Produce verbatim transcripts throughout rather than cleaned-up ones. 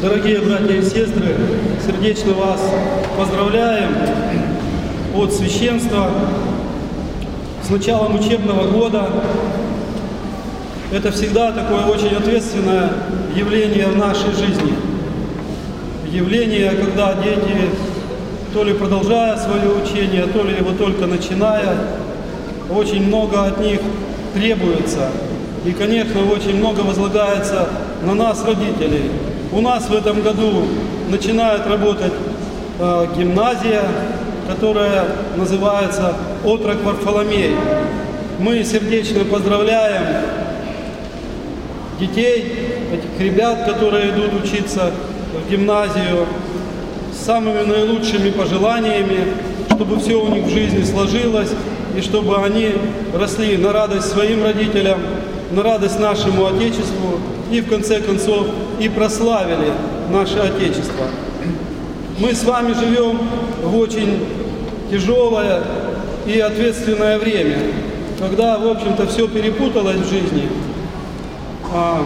Дорогие братья и сестры, сердечно вас поздравляем от священства с началом учебного года. Это всегда такое очень ответственное явление в нашей жизни. Явление, когда дети, то ли продолжая свое учение, то ли его только начиная, очень много от них требуется. И, конечно, очень много возлагается на нас, родителей. У нас в этом году начинает работать э, гимназия, которая называется «Отрок Варфоломей». Мы сердечно поздравляем детей, этих ребят, которые идут учиться в гимназию, с самыми наилучшими пожеланиями, чтобы все у них в жизни сложилось, и чтобы они росли на радость своим родителям, на радость нашему Отечеству и, в конце концов, и прославили наше Отечество. Мы с вами живем в очень тяжелое и ответственное время, когда, в общем-то, все перепуталось в жизни. А,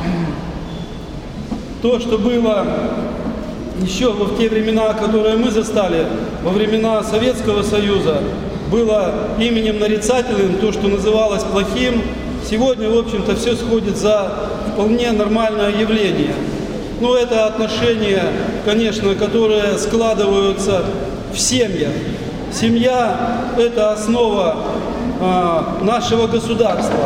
то, что было еще в те времена, которые мы застали, во времена Советского Союза, было именем нарицательным, то, что называлось плохим, сегодня, в общем-то, все сходит за вполне нормальное явление. Но это отношения, конечно, которые складываются в семьях. Семья – это основа а, нашего государства.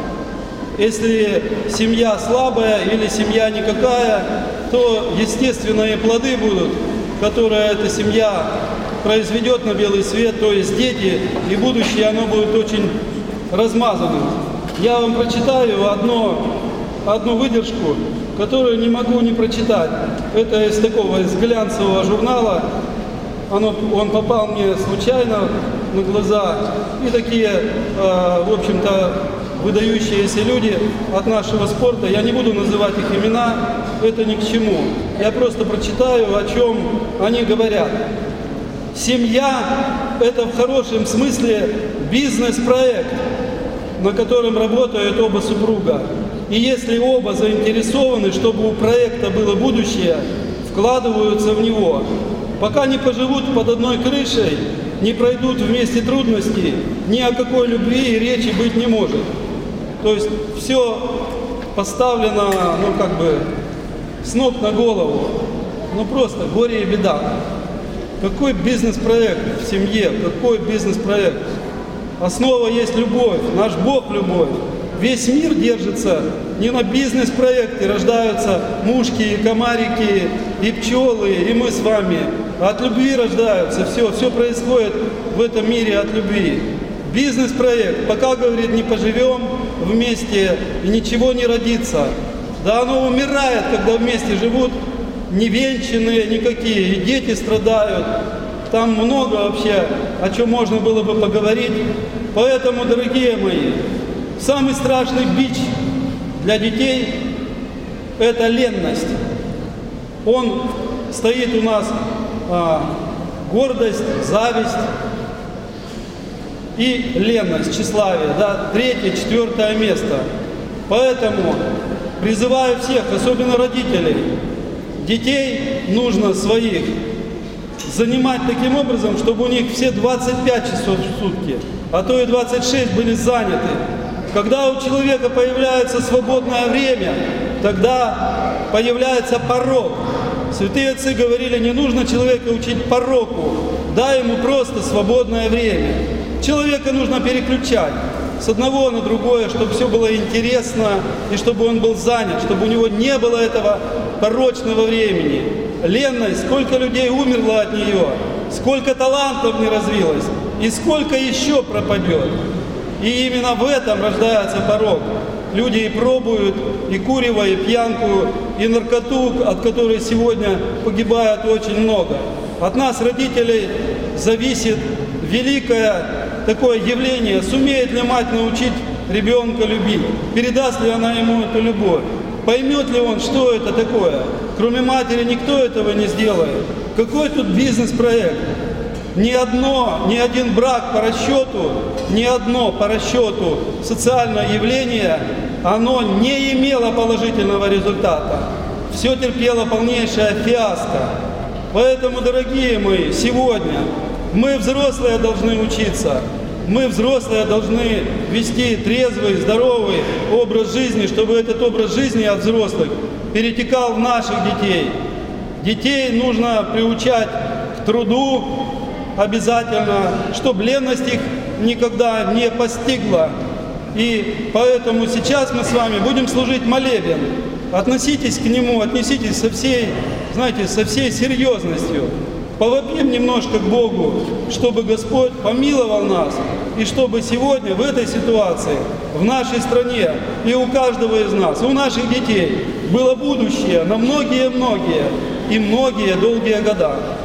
Если семья слабая или семья никакая, то естественные плоды будут, которые эта семья произведет на белый свет, то есть дети, и будущее оно будет очень размазанным. Я вам прочитаю одно, одну выдержку, которую не могу не прочитать. Это из такого, из глянцевого журнала. Оно, он попал мне случайно на глаза. И такие, э, в общем-то, выдающиеся люди от нашего спорта. Я не буду называть их имена, это ни к чему. Я просто прочитаю, о чем они говорят. Семья – это в хорошем смысле бизнес-проект, на котором работают оба супруга. И если оба заинтересованы, чтобы у проекта было будущее, вкладываются в него. Пока не поживут под одной крышей, не пройдут вместе трудности, ни о какой любви и речи быть не может. То есть все поставлено, ну как бы, с ног на голову. Ну просто горе и беда. Какой бизнес-проект в семье, какой бизнес-проект? Основа есть любовь, наш Бог – любовь. Весь мир держится не на бизнес-проекте, рождаются мушки, и комарики, и пчелы, и мы с вами. А от любви рождаются, все, все происходит в этом мире от любви. Бизнес-проект, пока, говорит, не поживем вместе, и ничего не родится. Да оно умирает, когда вместе живут невенчанные никакие, и дети страдают. Там много вообще, о чем можно было бы поговорить. Поэтому, дорогие мои, самый страшный бич для детей – это ленность. Он стоит у нас а, гордость, зависть и ленность, тщеславие, да, третье, четвертое место. Поэтому призываю всех, особенно родителей, детей нужно своих занимать таким образом, чтобы у них все двадцать пять часов в сутки, а то и двадцать шесть были заняты. Когда у человека появляется свободное время, тогда появляется порок. Святые отцы говорили, не нужно человека учить пороку, дай ему просто свободное время. Человека нужно переключать с одного на другое, чтобы все было интересно и чтобы он был занят, чтобы у него не было этого порочного времени. Ленность, сколько людей умерло от нее, сколько талантов не развилось и сколько еще пропадет. И именно в этом рождается порок. Люди и пробуют и курево, и пьянку, и наркоту, от которой сегодня погибает очень много. От нас, родителей, зависит великое такое явление. Сумеет ли мать научить ребенка любить? Передаст ли она ему эту любовь? Поймет ли он, что это такое? Кроме матери никто этого не сделает. Какой тут бизнес-проект? Ни одно, ни один брак по расчету, ни одно по расчету социальное явление, оно не имело положительного результата. все терпело полнейшая фиаско. Поэтому, дорогие мои, сегодня мы, взрослые, должны учиться. Мы, взрослые, должны вести трезвый, здоровый образ жизни, чтобы этот образ жизни от взрослых перетекал в наших детей. Детей нужно приучать к труду обязательно, чтобы ленность их никогда не постигла. И поэтому сейчас мы с вами будем служить молебен. Относитесь к нему, отнеситесь со всей, знаете, со всей серьезностью. Повопим немножко к Богу, чтобы Господь помиловал нас, и чтобы сегодня в этой ситуации, в нашей стране, и у каждого из нас, и у наших детей было будущее на многие-многие и многие долгие года.